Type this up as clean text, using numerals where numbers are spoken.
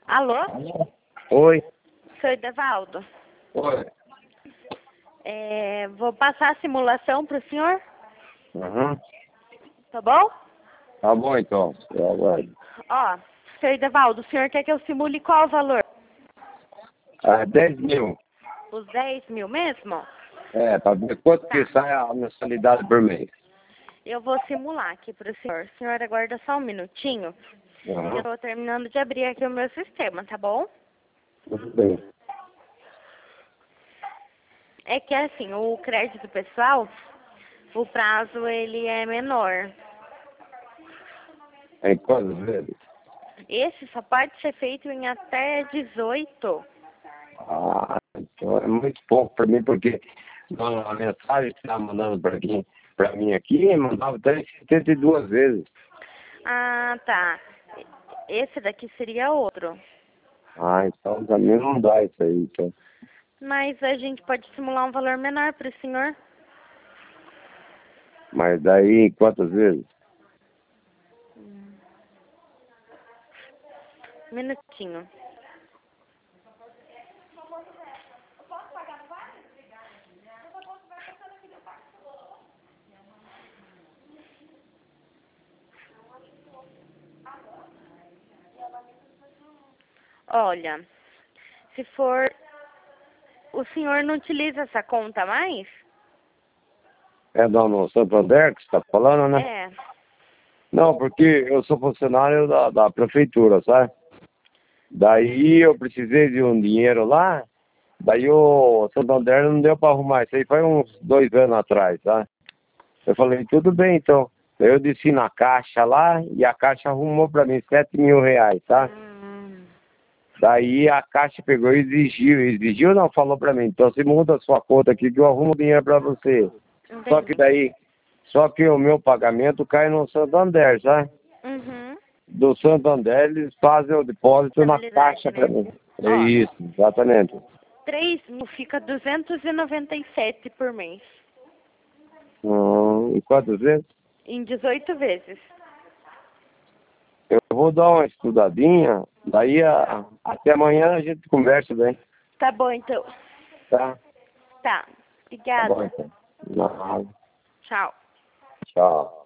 Alô? Oi. Sou Edevaldo. Oi. Vou passar a simulação para o senhor, Uhum. tá bom? Tá bom, então. Eu aguardo. Ó, seu Edevaldo, o senhor quer que eu simule qual o valor? 10 mil. Os 10 mil mesmo? Pra ver quanto que sai a mensalidade por mês. Eu vou simular aqui para o senhor. O senhor aguarda só um minutinho. Uhum. Eu estou terminando de abrir aqui o meu sistema, tá bom? Tudo bem. É que assim, o crédito pessoal, o prazo ele é menor. Em quantas vezes? Esse só pode ser feito em até 18. Ah, então é muito pouco para mim, porque a mensagem que você está mandando para mim aqui, mandava até 72 vezes. Ah, tá. Esse daqui seria outro. Ah, então também não dá isso aí. Então. Mas a gente pode simular um valor menor para o senhor. Mas daí, quantas vezes? Um minutinho. Olha, se for... O senhor não utiliza essa conta mais? É no Santander que você está falando, né? É. Não, porque eu sou funcionário da prefeitura, sabe? Daí eu precisei de um dinheiro lá, daí o Santander não deu para arrumar. Isso aí foi uns 2 anos atrás, tá? Eu falei, tudo bem então. Daí eu desci na caixa lá e a caixa arrumou para mim 7 mil reais, tá? Daí a caixa pegou e exigiu não, falou para mim, então você muda a sua conta aqui que eu arrumo o dinheiro para você. Entendi. Só que o meu pagamento cai no Santander, sabe? Uhum. Do Santander, eles fazem o depósito na Estabilidade, caixa né? para mim. É Ó, isso, exatamente. 3 mil fica 297 por mês. E quantas vezes? Em 18 vezes. Eu vou dar uma estudadinha, daí até amanhã a gente conversa bem. Tá bom, então. Tá? Tá. Tá bom Obrigada. então. Nada. Tchau. Tchau.